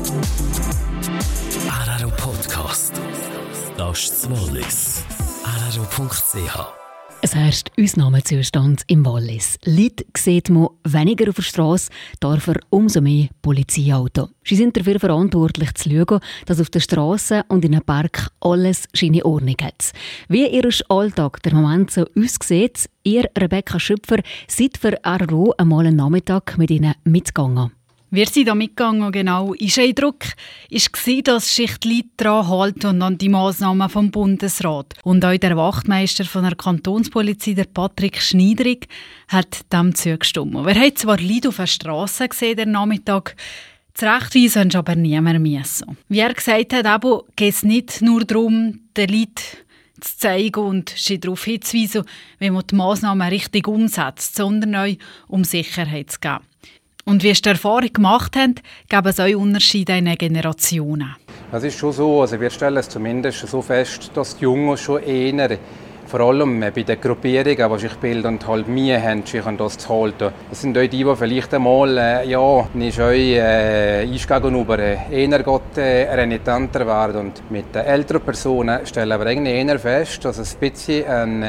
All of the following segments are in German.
RRO Podcast. Das ist das Wallis. RRO.ch. Es herrscht Ausnahmezustand im Wallis. Leute sieht man weniger auf der Strasse, dafür umso mehr Polizeiauto. Sie sind dafür verantwortlich zu schauen, dass auf der Strasse und in einem Park alles seine Ordnung hat. Wie Ihr Alltag der Moment so aussieht, ihr, Rebecca Schöpfer, seid für RRO einmal einen Nachmittag mit ihnen mitgegangen. Wir sind da mitgegangen, genau. Unser Eindruck war, dass sich die Leute daran halten und an die Massnahmen vom Bundesrat. Und auch der Wachtmeister von der Kantonspolizei, der Patrick Schneiderig, hat dem zugestimmt. Wir haben zwar Leute auf der Strasse gesehen, der Nachmittag, zurechtweisen ist aber niemand müssen. Wie er gesagt hat, geht es nicht nur darum, den Leuten zu zeigen und sie darauf hinzuweisen, wie man die Massnahmen richtig umsetzt, sondern auch um Sicherheit zu geben. Und wie Sie die Erfahrung gemacht haben, geben es auch Unterschiede in den Generationen. Es ist schon so, also wir stellen es zumindest so fest, dass die Jungen schon eher, vor allem bei den Gruppierungen, die sich bilden und halt Mühe haben, sich an das zu halten. Das sind auch die vielleicht einmal, nicht uns gegenüber eher renitenter werden. Und mit den älteren Personen stellen wir eigentlich eher fest, dass es ein bisschen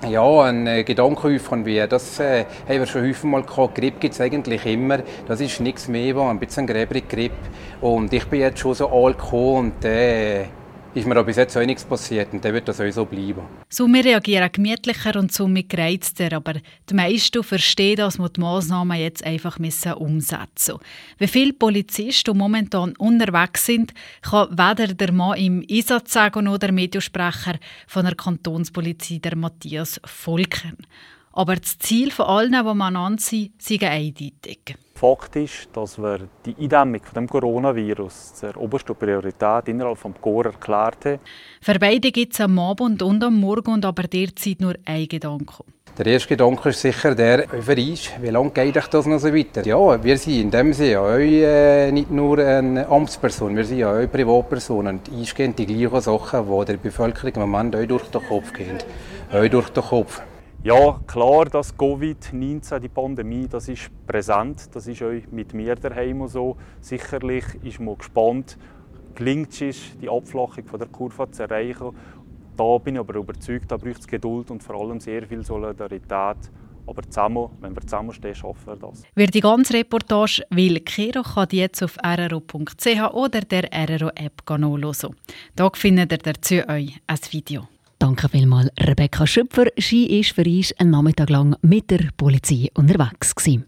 ein Gedanke von wie, das haben wir schon häufig mal gehabt. Grippe gibt es eigentlich immer. Das ist nichts mehr, ein bisschen gräbere Grippe. Und ich bin jetzt schon so alt gekommen und ist mir aber bis jetzt auch nichts passiert und dann wird das auch so bleiben. So, wir reagieren gemütlicher und somit gereizter, aber die meisten verstehen, dass wir die Massnahmen jetzt einfach umsetzen müssen. Wie viele Polizisten momentan unterwegs sind, kann weder der Mann im Einsatz sagen noch der Mediensprecher von der Kantonspolizei, der Matthias Volkern. Aber das Ziel von allen, die miteinander sind, ist eindeutig. Fakt ist, dass wir die Eindämmung von dem Coronavirus zur obersten Priorität innerhalb des Korps erklärt haben. Für beide gibt es am Abend und am Morgen und aber derzeit nur ein Gedanke. Der erste Gedanke ist sicher der für uns, wie lange geht das noch so weiter? Ja, wir sind in dem Sinne auch nicht nur eine Amtsperson, wir sind auch Privatpersonen. Und uns gehen die gleichen Sachen, die der Bevölkerung im Moment auch durch den Kopf gehen. Auch durch den Kopf. Ja, klar, dass Covid-19, die Pandemie, das ist präsent. Das ist auch mit mir daheim so. Sicherlich ist man gespannt, gelingt es, die Abflachung von der Kurve zu erreichen. Da bin ich aber überzeugt, da braucht es Geduld und vor allem sehr viel Solidarität. Aber zusammen, wenn wir zusammenstehen, schaffen wir das. Wer die ganze Reportage will, kann die jetzt auf rro.ch oder der RRO-App nachhören. Da findet ihr dazu euch ein Video. Danke vielmals, Rebecca Schöpfer. Sie war für uns einen Nachmittag lang mit der Polizei unterwegs gewesen.